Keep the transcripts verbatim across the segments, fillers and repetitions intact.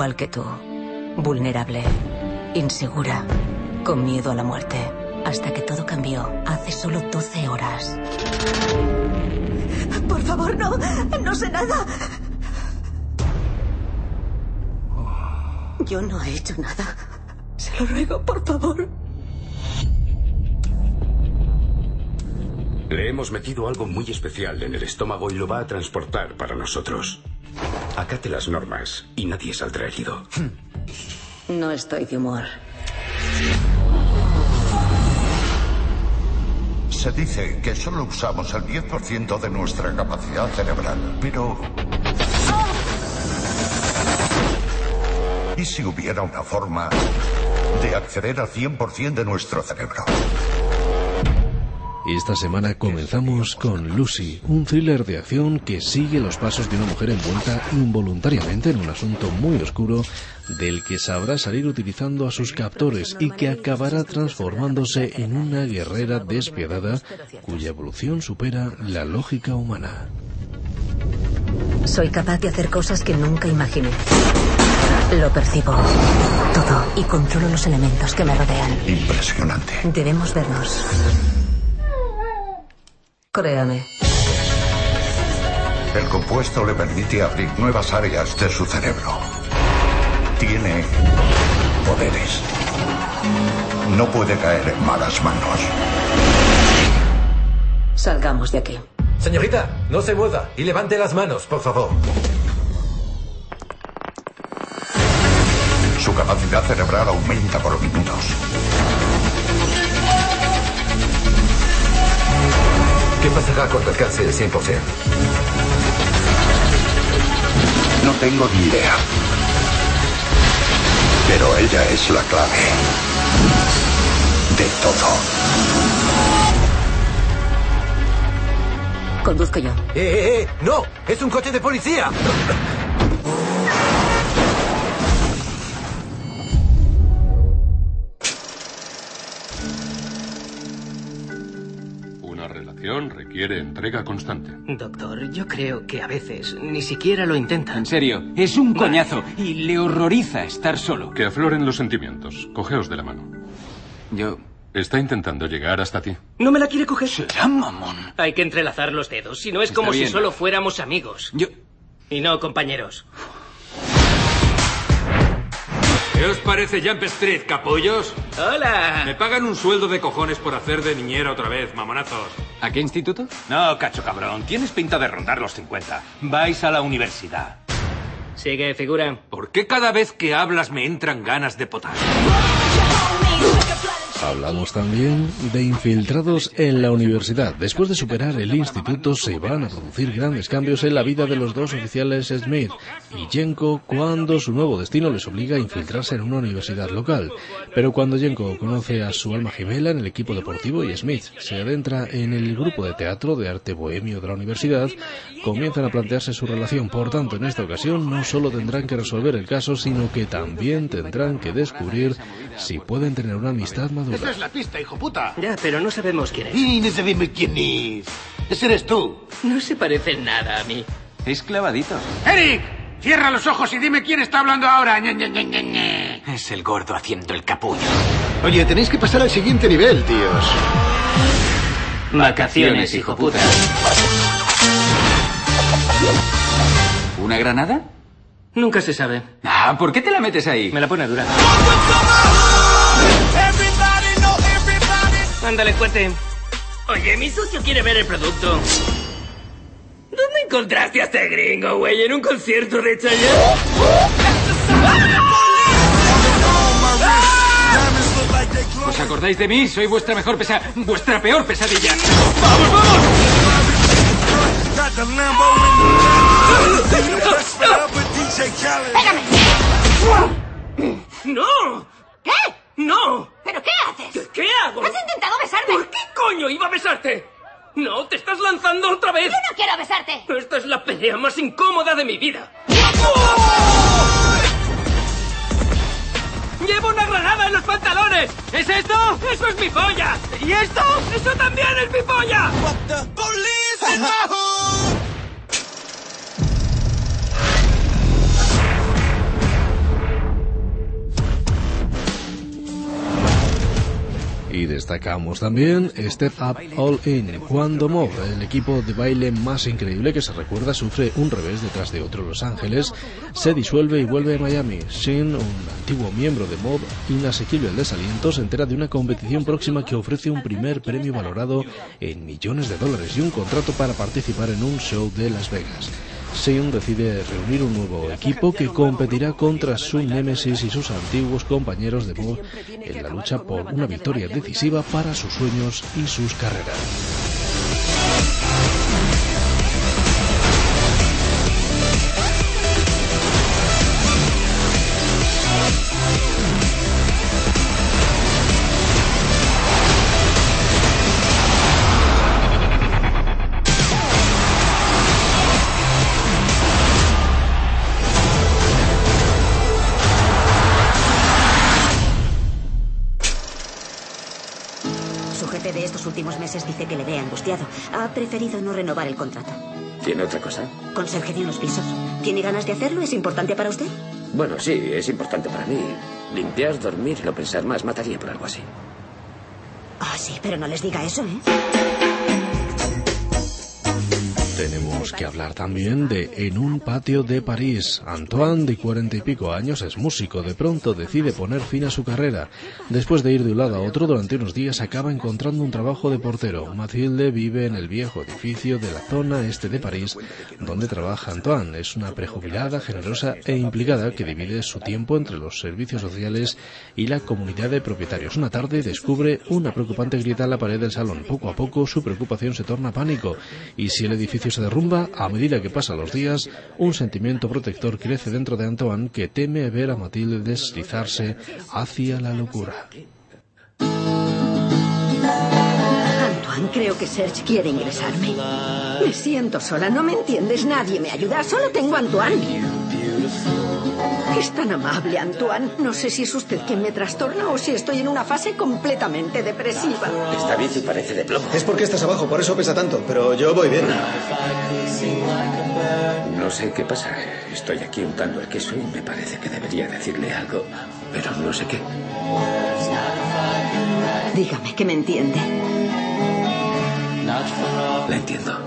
igual que tú. Vulnerable, insegura, con miedo a la muerte. Hasta que todo cambió hace solo doce horas. Por favor, no. No sé nada. Yo no he hecho nada. Se lo ruego, por favor. Le hemos metido algo muy especial en el estómago y lo va a transportar para nosotros. Acate las normas y nadie saldrá herido. No estoy de humor. Se dice que solo usamos el diez por ciento de nuestra capacidad cerebral, pero... ¿y si hubiera una forma de acceder al cien por ciento de nuestro cerebro? Esta semana comenzamos con Lucy, un thriller de acción que sigue los pasos de una mujer envuelta involuntariamente en un asunto muy oscuro del que sabrá salir utilizando a sus captores y que acabará transformándose en una guerrera despiadada cuya evolución supera la lógica humana. Soy capaz de hacer cosas que nunca imaginé. Lo percibo todo y controlo los elementos que me rodean. Impresionante. Debemos vernos. Créame. El compuesto le permite abrir nuevas áreas de su cerebro. Tiene poderes. No puede caer en malas manos. Salgamos de aquí. Señorita, no se mueva y levante las manos, por favor. Su capacidad cerebral aumenta por minutos. ¿Qué pasará cuando alcance el cien por ciento? No tengo ni idea. Pero ella es la clave de todo. Conduzco yo. ¡Eh, eh, eh! ¡No! ¡Es un coche de policía! Una relación requiere entrega constante. Doctor, yo creo que a veces ni siquiera lo intentan. En serio, es un coñazo y le horroriza estar solo. Que afloren los sentimientos. Cogeos de la mano. Yo... Está intentando llegar hasta ti. ¿No me la quiere coger? Será mamón. Hay que entrelazar los dedos, si no es Está como bien. si solo fuéramos amigos. Yo... Y no compañeros. ¿Qué os parece Jump Street, capullos? ¡Hola! Me pagan un sueldo de cojones por hacer de niñera otra vez, mamonazos. ¿A qué instituto? No, cacho cabrón, tienes pinta de rondar los cincuenta. Vais a la universidad. Sigue, figura. ¿Por qué cada vez que hablas me entran ganas de potar? Hablamos también de infiltrados en la universidad. Después de superar el instituto, se van a producir grandes cambios en la vida de los dos oficiales Smith y Jenko cuando su nuevo destino les obliga a infiltrarse en una universidad local. Pero cuando Jenko conoce a su alma gemela en el equipo deportivo y Smith se adentra en el grupo de teatro de arte bohemio de la universidad, comienzan a plantearse su relación. Por tanto, en esta ocasión no solo tendrán que resolver el caso, sino que también tendrán que descubrir si pueden tener una amistad madura. Esa es la pista, hijo puta. Ya, pero no sabemos quién es. Y no sabemos quién es. Ese eres tú. No se parece en nada a mí. Es clavadito. ¡Eric! Cierra los ojos y dime quién está hablando ahora. Ñe, Ñe, Ñe, Ñe, Ñe. Es el gordo haciendo el capullo. Oye, tenéis que pasar al siguiente nivel, tíos. Vacaciones, hijo puta. ¿Una granada? Nunca se sabe. Ah, ¿por qué te la metes ahí? Me la pone dura. Ándale, fuerte. Oye, mi socio quiere ver el producto. ¿Dónde encontraste a este gringo, güey? ¿En un concierto de Chayanne? ¿Os acordáis de mí? Soy vuestra mejor pesa... vuestra peor pesadilla. ¡Vamos, vamos! ¡Pégame! ¡No! ¿Qué? ¡No! ¿Pero qué haces? ¿Qué, qué hago? ¿Has intentado besarme? ¿Por qué coño iba a besarte? ¡No! ¡Te estás lanzando otra vez! Yo no quiero besarte. Esta es la pelea más incómoda de mi vida. ¡Llevo una granada en los pantalones! ¿Es esto? ¡Eso es mi polla! ¿Y esto? ¡Eso también es mi polla! Y destacamos también Step Up All In, cuando Mob, el equipo de baile más increíble que se recuerda, sufre un revés detrás de otro. Los Ángeles se disuelve y vuelve a Miami. Shin, un antiguo miembro de Mob, inasequible al desaliento, se entera de una competición próxima que ofrece un primer premio valorado en millones de dólares y un contrato para participar en un show de Las Vegas. Sean decide reunir un nuevo equipo que competirá contra su némesis y sus antiguos compañeros de Mob en la lucha por una victoria decisiva para sus sueños y sus carreras. De estos últimos meses dice que le ve angustiado. Ha preferido no renovar el contrato. ¿Tiene otra cosa? Conserje en los pisos. ¿Tiene ganas de hacerlo? ¿Es importante para usted? Bueno, sí, es importante para mí. Limpiar, dormir, no pensar más. Mataría por algo así. Ah, oh, sí, pero no les diga eso, ¿eh? Tenemos que hablar también de En un patio de París. Antoine, de cuarenta y pico años, es músico. De pronto decide poner fin a su carrera. Después de ir de un lado a otro durante unos días, acaba encontrando un trabajo de portero. Mathilde vive en el viejo edificio de la zona este de París, donde trabaja Antoine. Es una prejubilada, generosa e implicada que divide su tiempo entre los servicios sociales y la comunidad de propietarios. Una tarde descubre una preocupante grieta en la pared del salón. Poco a poco su preocupación se torna pánico, y si el edificio se derrumba, a medida que pasan los días, un sentimiento protector crece dentro de Antoine, que teme ver a Mathilde deslizarse hacia la locura. Antoine, creo que Serge quiere ingresarme. Me siento sola, no me entiendes, nadie me ayuda, solo tengo a Antoine. Es tan amable, Antoine. No sé si es usted quien me trastorna o si estoy en una fase completamente depresiva. Esta bici parece de plomo. Es porque estás abajo, por eso pesa tanto, pero yo voy bien. No sé qué pasa. Estoy aquí untando el queso y me parece que debería decirle algo, pero no sé qué. Dígame que me entiende. La entiendo.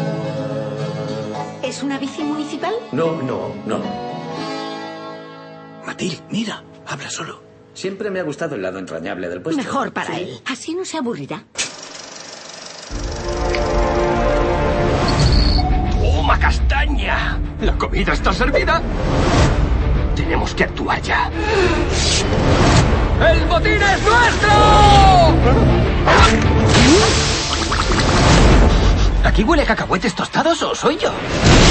¿Es una bici municipal? No, no, no. Mathilde, mira, habla solo. Siempre me ha gustado el lado entrañable del puesto. Mejor para sí. él. Así no se aburrirá. ¡Toma, castaña! ¿La comida está servida? Tenemos que actuar ya. ¡El botín es nuestro! ¿Aquí huele a cacahuetes tostados o soy yo?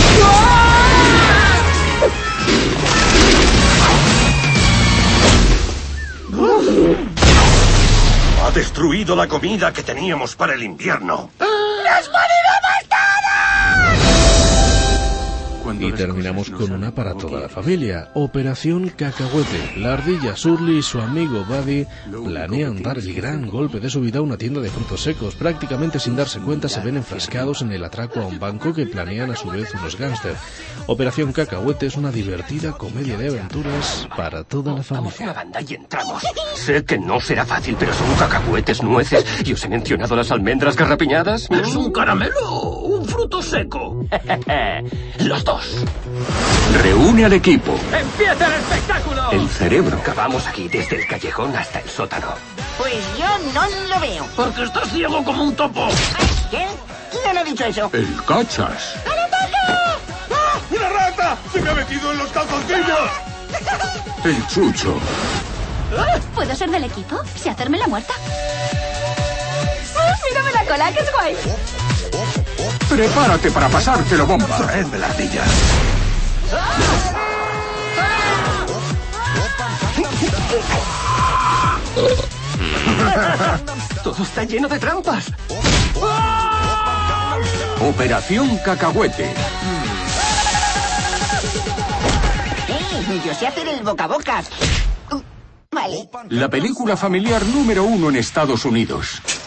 Ha destruido la comida que teníamos para el invierno. ¡Nos moriremos todos! Y terminamos con una para toda la familia. Operación Cacahuete. La ardilla Surly y su amigo Buddy planean dar el gran golpe de su vida a una tienda de frutos secos. Prácticamente sin darse cuenta se ven enfrascados en el atraco a un banco que planean a su vez unos gángsters. Operación Cacahuete es una divertida comedia de aventuras para toda la familia. Una banda y entramos. Sé que no será fácil, pero son cacahuetes, nueces. ¿Y os he mencionado las almendras garrapiñadas? ¿Es un caramelo o un fruto seco? Los dos. Reúne al equipo. ¡Empieza el espectáculo! El cerebro. Cavamos aquí desde el callejón hasta el sótano. Pues yo no lo veo. Porque estás ciego como un topo. ¿Qué? ¿Quién ha dicho eso? El cachas. ¡Al ataque! ¡Ah! ¡Una rata! ¡Se me ha metido en los calzoncillos! El chucho. ¿Puedo ser del equipo? ¿Sé hacerme la muerta? ¡Ah, mírame la cola, que es guay! Prepárate para pasártelo bomba. Traedme la ardilla. Todo está lleno de trampas. Operación Cacahuete. ¡Eh! Yo sé hacer el boca a boca. Vale. La película familiar número uno en Estados Unidos.